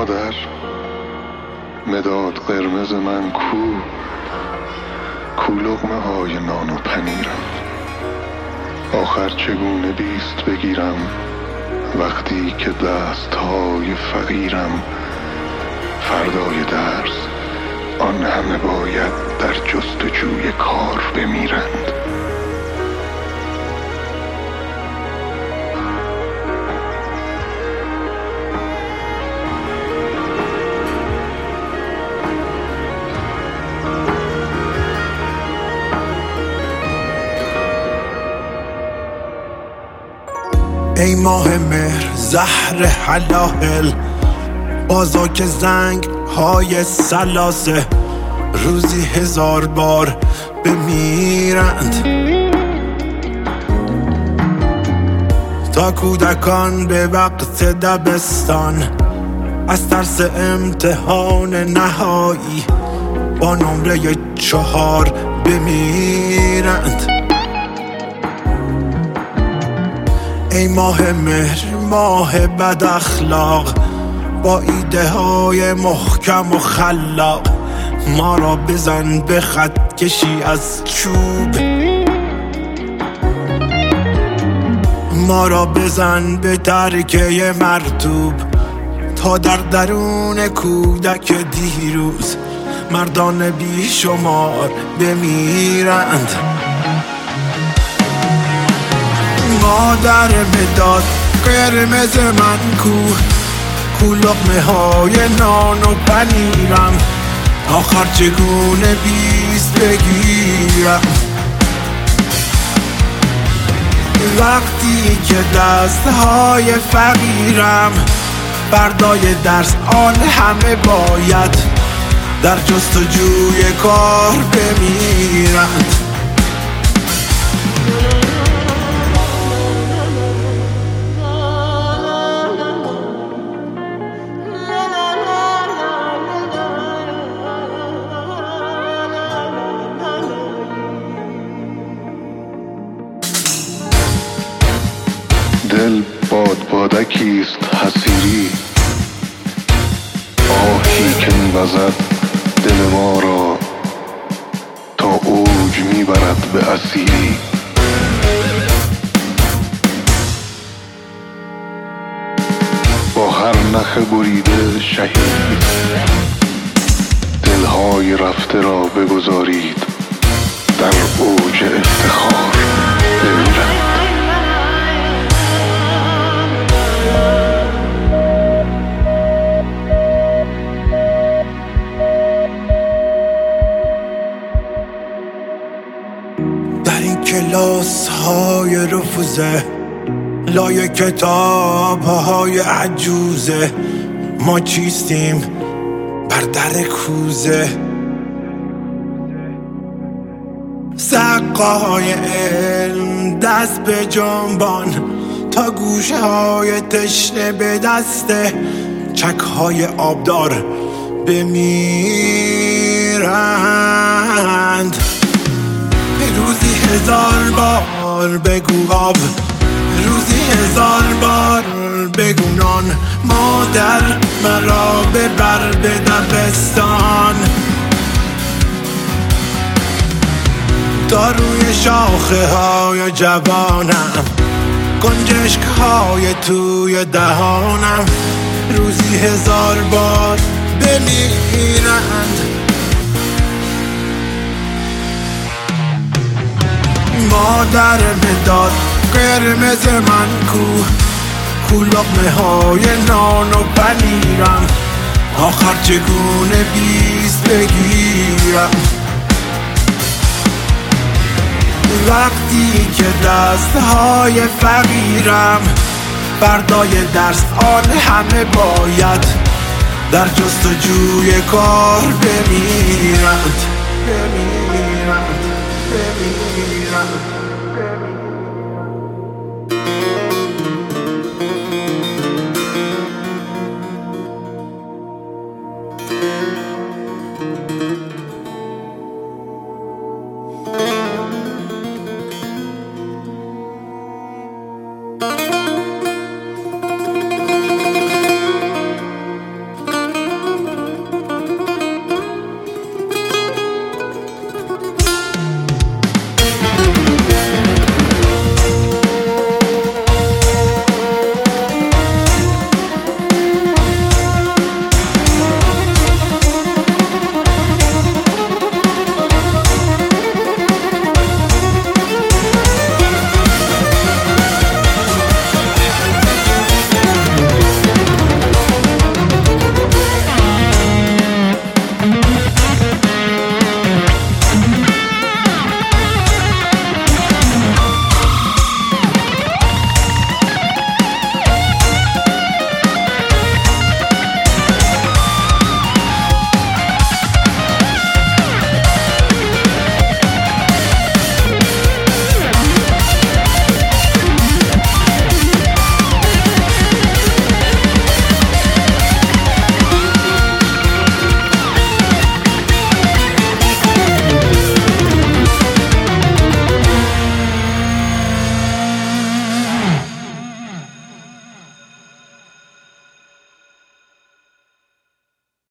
مادر، مداد قرمز من کو لقمه های نان و پنیرم. آخر چگونه بیست بگیرم وقتی که دست های فقیرم. فردای درس آن همه باید در جستجوی کار بمیرند. ای ماه مهر زهر حلاهل، بازا که زنگ های سلاسه روزی 1000 بار بمیرند. تا کودکان به وقت دبستان از ترس امتحان نهایی با نمره 4 بمیرند. ای ماه مهر ماه بد اخلاق، با ایده های محکم و خلاق ما را بزن به خط کشی از چوب. ما را بزن به ترکه مرطوب تا در درون کودک دیروز مردان بیشمار بمیرند. مادر مداد قرمز من کو لقمه های نان و پنیرم. آخر چگونه بیست بگیرم وقتی که دست های فقیرم. فردای درس آن همه باید در جستجوی کار بمیرند. دل بادکیست حسیری، آهی که می‌وزد دل ما را تا اوج میبرد به اسیری. با هر نخ بریده شهید دلهای رفته را بگذارید در اوج افتخار بمیرند. در این کلاس های رفوزه لای کتاب های عجوزه ما چیستیم بر در کوزه. سقاهای علم دست به جنبان تا گوشه های تشنه به دسته چک های آبدار بمیرند. روزی 1000 بار بگو آب، روزی 1000 بار بگو نان. مادر مرا ببر به دبستان تا روی شاخه های جوانم گنجشک های توی دهانم روزی 1000 بار بمیرند. مادر مداد قرمز من کو لقمه های نان و پنیرم. آخر چگونه بیست بگیرم وقتی که دست های فقیرم. فردای درس آن همه باید در جستجوی کار بمیرند.